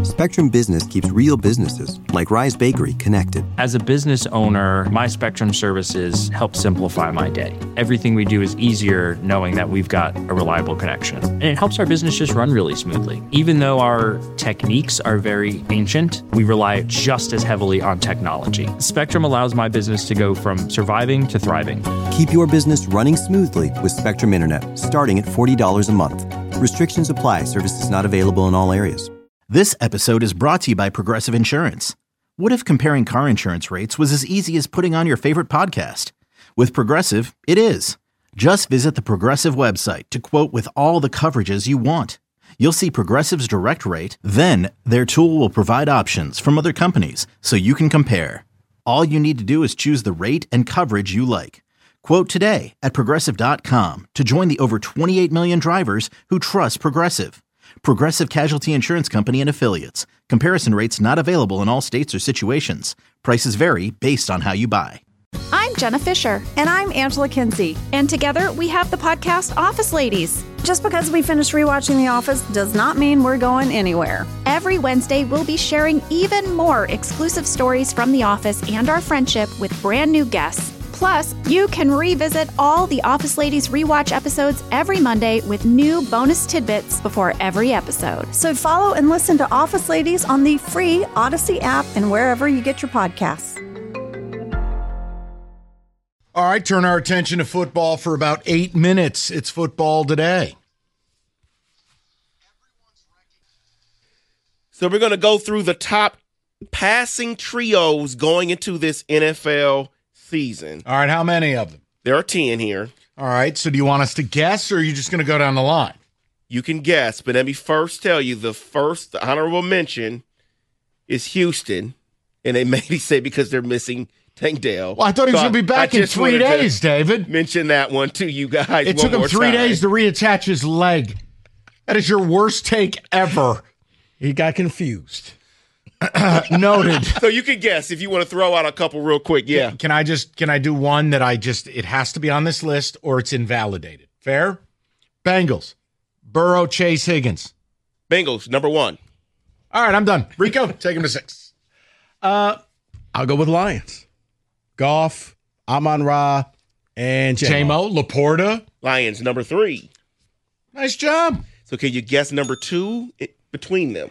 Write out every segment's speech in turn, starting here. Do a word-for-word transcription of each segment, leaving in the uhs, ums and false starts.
Spectrum Business keeps real businesses, like Rise Bakery, connected. As a business owner, my Spectrum services help simplify my day. Everything we do is easier knowing that we've got a reliable connection. And it helps our business just run really smoothly. Even though our techniques are very ancient, we rely just as heavily on technology. Spectrum allows my business to go from surviving to thriving. Keep your business running smoothly with Spectrum Internet, starting at forty dollars a month. Restrictions apply. Services not available in all areas. This episode is brought to you by Progressive Insurance. What if comparing car insurance rates was as easy as putting on your favorite podcast? With Progressive, it is. Just visit the Progressive website to quote with all the coverages you want. You'll see Progressive's direct rate, then their tool will provide options from other companies so you can compare. All you need to do is choose the rate and coverage you like. Quote today at Progressive dot com to join the over twenty-eight million drivers who trust Progressive. Progressive Casualty Insurance Company and Affiliates. Comparison rates not available in all states or situations. Prices vary based on how you buy. I'm Jenna Fisher. And I'm Angela Kinsey. And together we have the podcast Office Ladies. Just because we finished rewatching The Office does not mean we're going anywhere. Every Wednesday, we'll be sharing even more exclusive stories from The Office and our friendship with brand new guests. Plus, you can revisit all the Office Ladies rewatch episodes every Monday with new bonus tidbits before every episode. So follow and listen to Office Ladies on the free Odyssey app and wherever you get your podcasts. All right, turn our attention to football for about eight minutes. It's Football Today. So we're going to go through the top passing trios going into this N F L season. All right, how many of them? There are ten here. All right, so do you want us to guess, or are you just going to go down the line? You can guess, but let me first tell you the first honorable mention is Houston, and they maybe say because they're missing Tank Dell. Well, I thought he was so going to be back in three days, David. Mention that one to you guys. It one took him more three time. days to reattach his leg. That is your worst take ever. He got confused. Noted. So you can guess if you want to throw out a couple real quick. Yeah. Can, can I just can I do one that I just it has to be on this list or it's invalidated? Fair? Bengals. Burrow, Chase, Higgins. Bengals, number one. All right, I'm done. Rico, take him to six. Uh, I'll go with Lions. Goff, Amon-Ra, and J-Mo, Laporta. Lions, number three. Nice job. So can you guess number two between them?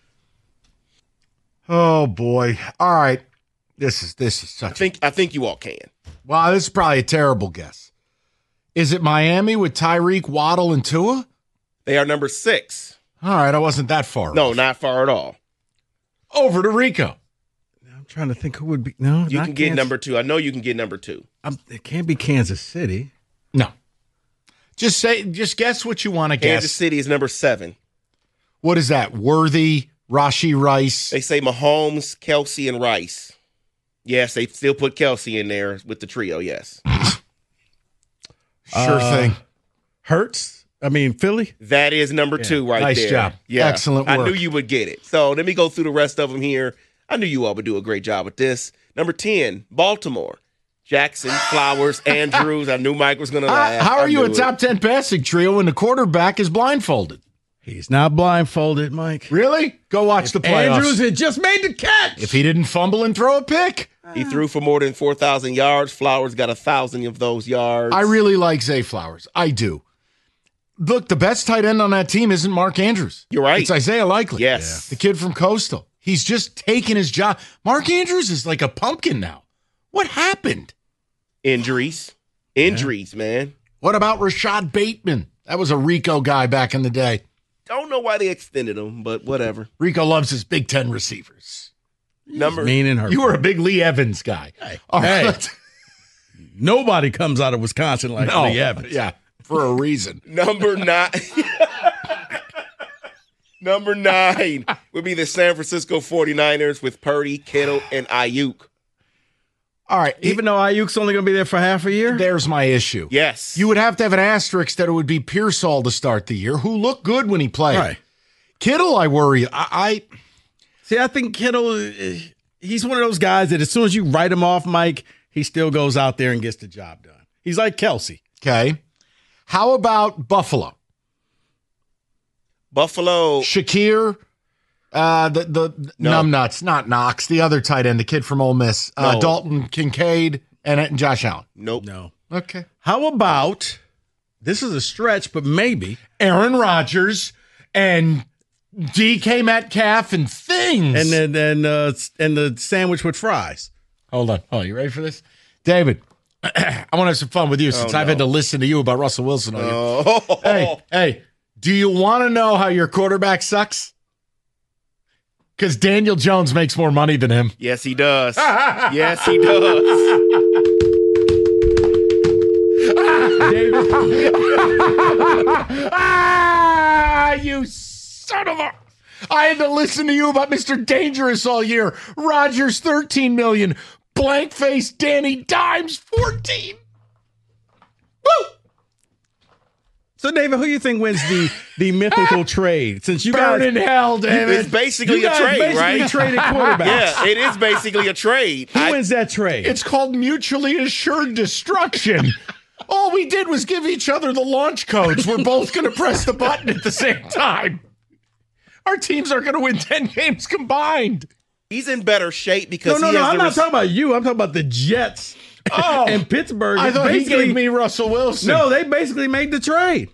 Oh boy! All right, this is this is such. I think a, I think you all can. Wow, this is probably a terrible guess. Is it Miami with Tyreek, Waddle, and Tua? They are number six. All right, I wasn't that far. No, off. not far at all. Over to Rico. I'm trying to think who would be. No, you not can get Kansas. number two. I know you can get number two. I'm, it can't be Kansas City. No, just say, just guess what you want to guess. Kansas City is number seven. What is that? Worthy, Rashee Rice. They say Mahomes, Kelsey, and Rice. Yes, they still put Kelsey in there with the trio. Yes, sure Uh, thing. Hurts. I mean Philly. that is number Yeah. two right Nice there. job. Yeah, Excellent I work. knew you would get it. So let me go through the rest of them here. I knew you all would do a great job with this. Number ten, Baltimore. Jackson, Flowers, Andrews. I knew Mike was going to laugh. How, how are I you a knew it. top ten passing trio when the quarterback is blindfolded? He's not blindfolded, Mike. Really? Go watch the playoffs. Andrews had just made the catch. If he didn't fumble and throw a pick. He threw for more than four thousand yards. Flowers got a thousand of those yards. I really like Zay Flowers. I do. Look, the best tight end on that team isn't Mark Andrews. You're right. It's Isaiah Likely. Yes. The kid from Coastal. He's just taking his job. Mark Andrews is like a pumpkin now. What happened? Injuries. Injuries, yeah. man. What about Rashad Bateman? That was a Rico guy back in the day. Don't know why they extended him, but whatever. Rico loves his Big Ten receivers. Number mean and hurt. You were a big Lee Evans guy. Hey, All hey. right. Nobody comes out of Wisconsin like No, Lee Evans. Yeah, for a reason. Number nine. Number nine would be the San Francisco forty-niners with Purdy, Kittle, and Ayuk. All right. Even though Ayuk's only going to be there for half a year? There's my issue. Yes. You would have to have an asterisk that it would be Pearsall to start the year, who looked good when he played. Right. Kittle, I worry. I, I See, I think Kittle, uh, he's one of those guys that as soon as you write him off, Mike, he still goes out there and gets the job done. He's like Kelsey. Okay. How about Buffalo? Buffalo. Shakir, Uh, the the No. numbnuts, not Knox, the other tight end, the kid from Ole Miss, uh, No. Dalton Kincaid, and, and Josh Allen. Nope. No. Okay. How about, this is a stretch, but maybe, Aaron Rodgers and D K Metcalf and things. and then and, uh, and the sandwich with fries. hold on. Oh, you ready for this? David, I want to have some fun with you since Oh, I've no. had to listen to you about Russell Wilson all year. Oh. Hey, hey, do you want to know how your quarterback sucks? Because Daniel Jones makes more money than him. Yes, he does. Yes, he does. Ah, you son of a... I had to listen to you about Mister Dangerous all year. Rodgers, thirteen million dollars. Blank face Danny Dimes, fourteen. Woo! So, David, who do you think wins the, the mythical trade? Since you Burn guys, in hell, David. It's basically you a guys trade, basically right? traded quarterbacks. Yeah, it is basically a trade. Who I- wins that trade? It's called mutually assured destruction. All we did was give each other the launch codes. We're both going to press the button at the same time. Our teams are going to win ten games combined. he's in better shape because no, no, he no. has I'm the not res- talking about you. I'm talking about the Jets Oh, and Pittsburgh. I thought he Basically- gave me Russell Wilson. No, they basically made the trade.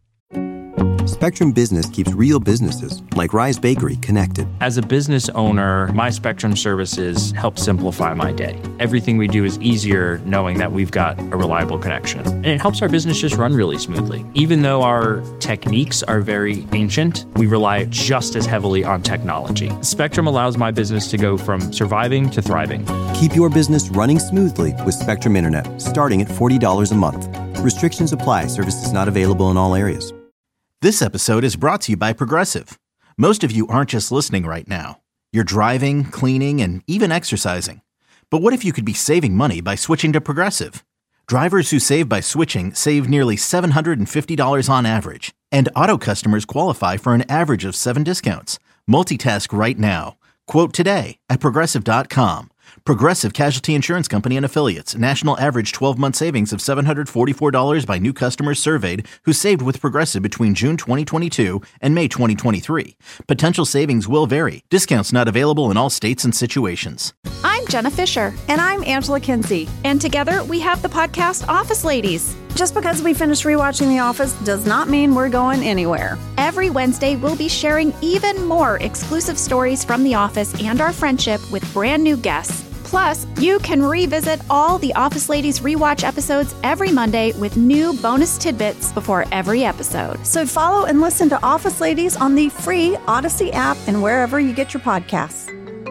Spectrum Business keeps real businesses, like Rise Bakery, connected. As a business owner, my Spectrum services help simplify my day. Everything we do is easier knowing that we've got a reliable connection. And it helps our business just run really smoothly. Even though our techniques are very ancient, we rely just as heavily on technology. Spectrum allows my business to go from surviving to thriving. Keep your business running smoothly with Spectrum Internet, starting at forty dollars a month. Restrictions apply. Services not available in all areas. This episode is brought to you by Progressive. Most of you aren't just listening right now. You're driving, cleaning, and even exercising. But what if you could be saving money by switching to Progressive? Drivers who save by switching save nearly seven hundred fifty dollars on average. And auto customers qualify for an average of seven discounts. Multitask right now. Quote today at Progressive dot com. Progressive Casualty Insurance Company and Affiliates. National average twelve-month savings of seven hundred forty-four dollars by new customers surveyed who saved with Progressive between June twenty twenty-two and May twenty twenty-three. Potential savings will vary. Discounts not available in all states and situations. I'm Jenna Fisher, And I'm Angela Kinsey. and together we have the podcast Office Ladies. Just because we finished rewatching The Office does not mean we're going anywhere. Every Wednesday, we'll be sharing even more exclusive stories from The Office and our friendship with brand new guests. Plus, you can revisit all the Office Ladies rewatch episodes every Monday with new bonus tidbits before every episode. So follow and listen to Office Ladies on the free Odyssey app and wherever you get your podcasts.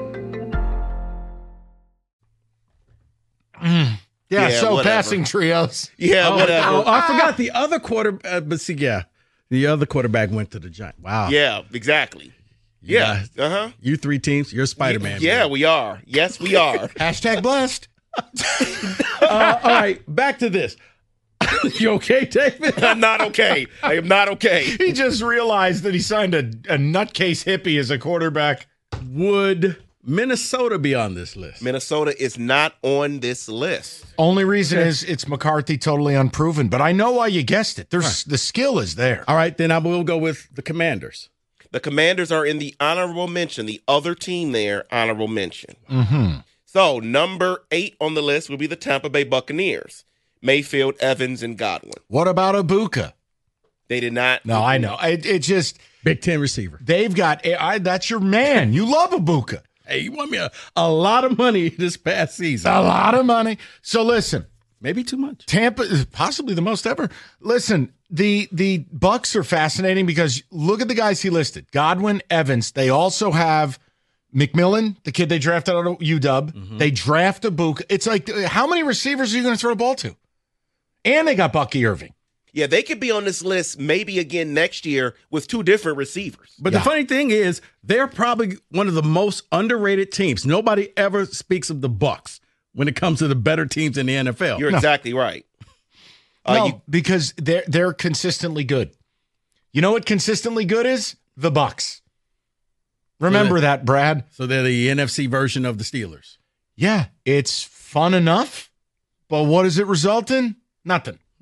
Yeah, Yeah, so whatever. passing trios. Yeah, Oh, whatever. oh, I forgot the other quarter. Uh, but see, yeah, the other quarterback went to the Giants. Wow. Yeah, exactly. Yeah. Uh huh. You three teams. You're Spider Man. Yeah, we are. Yes, we are. Hashtag blessed. Uh, all right. Back to this. You okay, David? I'm not okay. I am not okay. He just realized that he signed a, a nutcase hippie as a quarterback. Would Minnesota be on this list? Minnesota is not on this list. Only reason is it's McCarthy totally unproven, but I know why you guessed it. There's the skill is there. All right, then I will go with the Commanders. The Commanders are in the honorable mention. The other team there, honorable mention. Mm-hmm. So number eight on the list would be the Tampa Bay Buccaneers. Mayfield, Evans, and Godwin. What about Ibuka? They did not. No, I know. It, it just Big Ten receiver. they've got. I, that's your man. You love Ibuka. Hey, you won me a, a lot of money this past season. A lot of money. So listen, Maybe too much. Tampa, possibly the most ever. Listen, the the Bucks are fascinating because look at the guys he listed: Godwin, Evans. They also have McMillan, the kid they drafted out of U W. Mm-hmm. They draft Ibuka. It's like, how many receivers are you going to throw the ball to? And they got Bucky Irving. Yeah, they could be on this list maybe again next year with two different receivers. But Yeah. the funny thing is, they're probably one of the most underrated teams. Nobody ever speaks of the Bucks when it comes to the better teams in the N F L. You're exactly right. Uh, no, you- because they're they're consistently good. You know what consistently good is? The Bucks. Remember that, Brad. So they're the N F C version of the Steelers. Yeah, it's fun enough, but what does it result in? Nothing.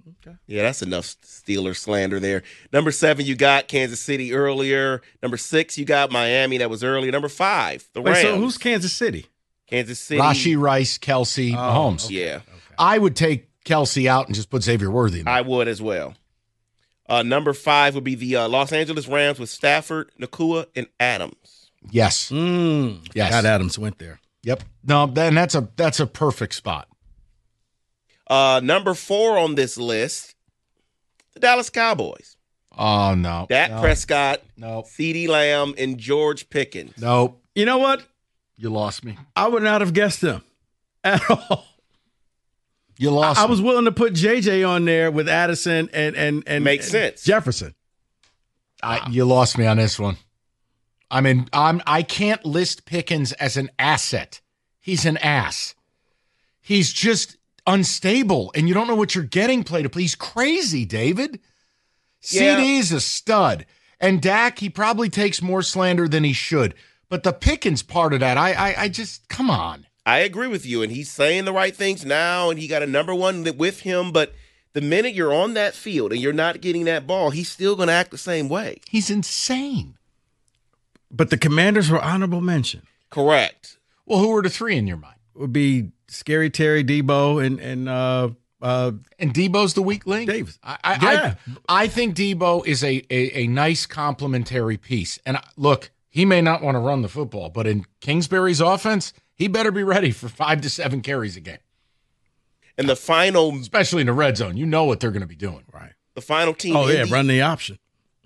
Okay. Yeah, that's enough Steelers slander there. Number seven, you got Kansas City earlier. Number six, you got Miami. That was earlier. Number five, the Rams. Wait, so who's Kansas City? Kansas City. Rashi Rice, Kelsey, Oh, Mahomes. okay. Yeah. Okay. I would take Kelsey out and just put Xavier Worthy in there. I would as well. Uh, number five would be the uh, Los Angeles Rams with Stafford, Nakua, and Adams. Yes. Mm, Yes. God Adams went there. Yep. No, then that's a that's a perfect spot. Uh, number four on this list, the Dallas Cowboys. Oh no. Dak no. Prescott, No. CeeDee Lamb, and George Pickens. Nope. You know what? You lost me. I would not have guessed them at all. You lost I me. was willing to put J J on there with Addison and and and Makes and sense. Jefferson. I, you lost me on this one. I mean, I'm I can't list Pickens as an asset. He's an ass. He's just unstable, and you don't know what you're getting play to play. He's crazy, David. Yeah. C D's a stud. And Dak, he probably takes more slander than he should. But the Pickens part of that, I I, I just, come on. I agree with you, and he's saying the right things now, and he got a number one that- with him, but the minute you're on that field and you're not getting that ball, he's still going to act the same way. He's insane. But the Commanders were honorable mention. Correct. Well, who were the three in your mind? Would be Scary Terry, Debo, and and uh, uh, And Debo's the weak link? Davis. I, I, Yeah. I, I think Debo is a, a, a nice complementary piece. And I- look, he may not want to run the football, but in Kingsbury's offense, he better be ready for five to seven carries a game, And the final, especially in the red zone. You know what they're going to be doing. right. the final team. Oh in yeah, the, run the option.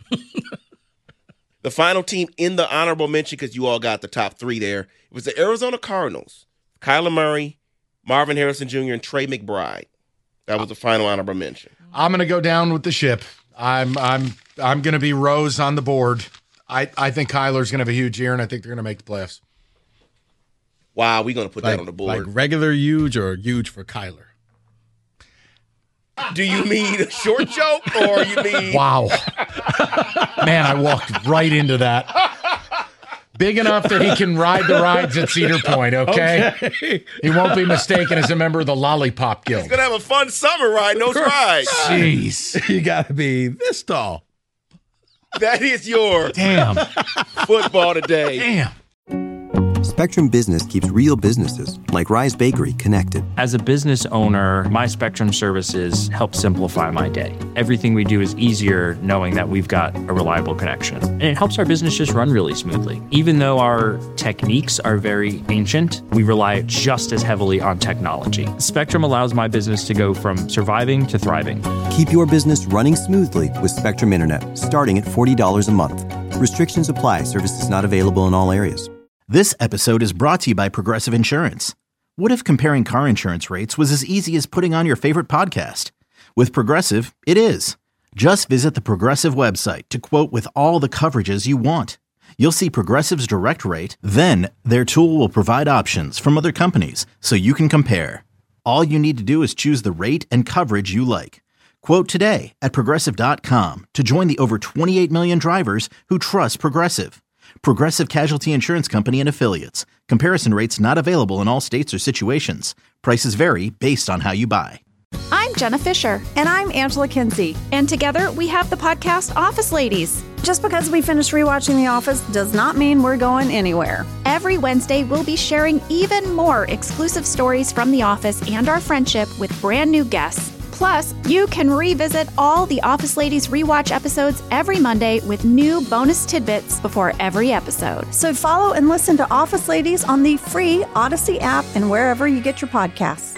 The final team in the honorable mention, because you all got the top three there, it was the Arizona Cardinals. Kyler Murray, Marvin Harrison Junior, and Trey McBride. That was the final honorable mention. I'm going to go down with the ship. I'm I'm I'm going to be Rose on the board. I, I think Kyler's going to have a huge year, and I think they're going to make the playoffs. Wow, we're going to put Like, that on the board. like regular huge or huge for Kyler. Do you mean a short joke, or you mean Wow. Man, I walked right into that. Big enough that he can ride the rides at Cedar Point, okay? Okay. He won't be mistaken as a member of the Lollipop Guild. he's going to have a fun summer ride, no rides? Jeez. You got to be this tall. That is your Damn. football today. Damn. Spectrum Business keeps real businesses, like Rise Bakery, connected. As a business owner, my Spectrum services help simplify my day. Everything we do is easier knowing that we've got a reliable connection. And it helps our business just run really smoothly. Even though our techniques are very ancient, we rely just as heavily on technology. Spectrum allows my business to go from surviving to thriving. Keep your business running smoothly with Spectrum Internet, starting at forty dollars a month. Restrictions apply. Services not available in all areas. This episode is brought to you by Progressive Insurance. What if comparing car insurance rates was as easy as putting on your favorite podcast? With Progressive, it is. Just visit the Progressive website to quote with all the coverages you want. You'll see Progressive's direct rate, then their tool will provide options from other companies so you can compare. All you need to do is choose the rate and coverage you like. Quote today at Progressive dot com to join the over twenty-eight million drivers who trust Progressive. Progressive Casualty Insurance Company and Affiliates. Comparison rates not available in all states or situations. Prices vary based on how you buy. I'm Jenna Fisher, And I'm Angela Kinsey. and together we have the podcast Office Ladies. Just because we finished rewatching The Office does not mean we're going anywhere. Every Wednesday, we'll be sharing even more exclusive stories from The Office and our friendship with brand new guests. Plus, you can revisit all the Office Ladies rewatch episodes every Monday with new bonus tidbits before every episode. So follow and listen to Office Ladies on the free Odyssey app and wherever you get your podcasts.